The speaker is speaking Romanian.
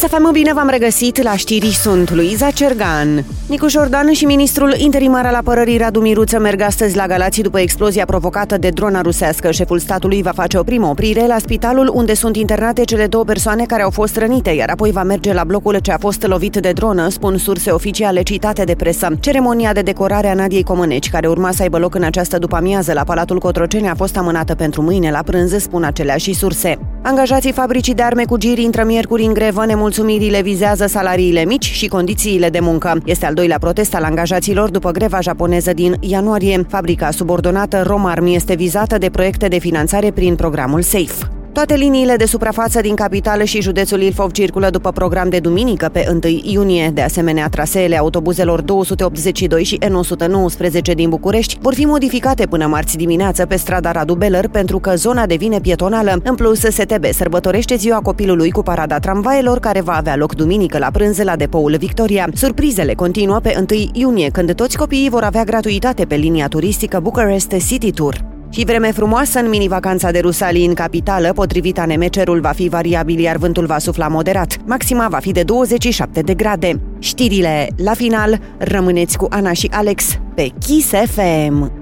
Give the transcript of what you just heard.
Kisafem, bine v-am regăsit, la știri sunt Luiza Cergan. Nicu Șordan și ministrul interimar al apărării Radu Miruță merg astăzi la Galați după explozia provocată de drona rusească. Șeful statului va face o primă oprire la spitalul unde sunt internate cele 2 persoane care au fost rănite, iar apoi va merge la blocul ce a fost lovit de dronă, spun surse oficiale citate de presă. Ceremonia de decorare a Nadiei Comăneci, care urma să aibă loc în această după-amiază la Palatul Cotroceni, a fost amânată pentru mâine la prânz, spun aceleași surse. Angajații fabricii de arme cu giri intră miercuri în grevă. Nemulțumirile vizează salariile mici și condițiile de muncă. Este al doilea protest al angajaților după greva japoneză din ianuarie. Fabrica subordonată Romarm este vizată de proiecte de finanțare prin programul SAFE. Toate liniile de suprafață din capitală și județul Ilfov circulă după program de duminică pe 1 iunie. De asemenea, traseele autobuzelor 282 și N119 din București vor fi modificate până marți dimineață pe strada Radu Beller pentru că zona devine pietonală. În plus, STB sărbătorește ziua copilului cu parada tramvaelor care va avea loc duminică la prânz la depoul Victoria. Surprizele continuă pe 1 iunie, când toți copiii vor avea gratuitate pe linia turistică Bucharest City Tour. Și vreme frumoasă în mini-vacanța de Rusalii în capitală. Potrivit ANM, cerul va fi variabil, iar vântul va sufla moderat. Maxima va fi de 27 de grade. Știrile la final, rămâneți cu Ana și Alex pe Kiss FM.